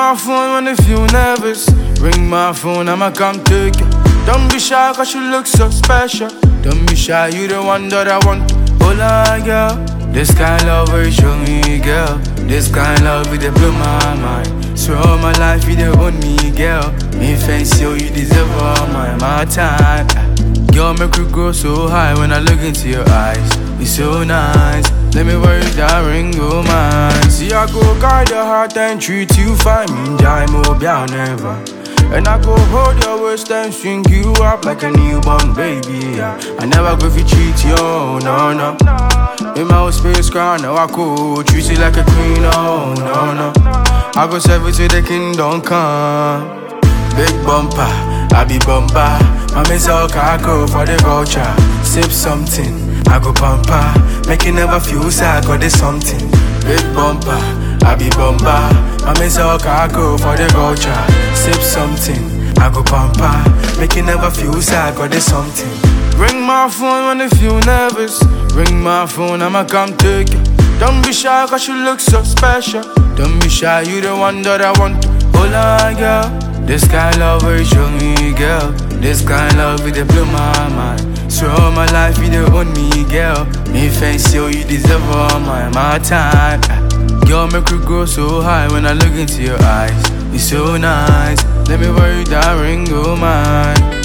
my phone when you feel nervous. Ring my phone, I'ma come take you. Don't be shy, cause you look so special. Don't be shy, you the one that I want. Hola, girl. This kind of love will show me, girl. This kind of love, it blow my mind. So all my life, you the own me, girl. Me fancy, you deserve all my time. Girl, make you go so high when I look into your eyes. It's so nice. Let me worry that ring, oh man. See, I go guide your heart and treat you fine. Me die more, never. And I go hold your waist and string you up like a newborn baby. Yeah. I never go fi cheat you, no, no. In my own space crown, now I go treat you like a queen, oh, no, no. I go serve it till the kingdom come. Big bumper, I be bumper. My miss all cargo for the culture. Sip something, I go bumper. Make you never feel sad, got this something. Big bumper, I be bumper. My miss all cargo for the culture. Sip something, I go bumper. Make you never feel sad, got this something. Ring my phone when you feel nervous. Ring my phone, I'ma come take you. Don't be shy, cause you look so special. Don't be shy, you the one that I want. Hola, girl. This kind of love will show me, girl. This kind of love, it blow my mind. So all my life, you the own me, girl. Me fancy, you deserve all my time. Girl, make you go so high when I look into your eyes. It's so nice. Let me worry that ring, oh mine.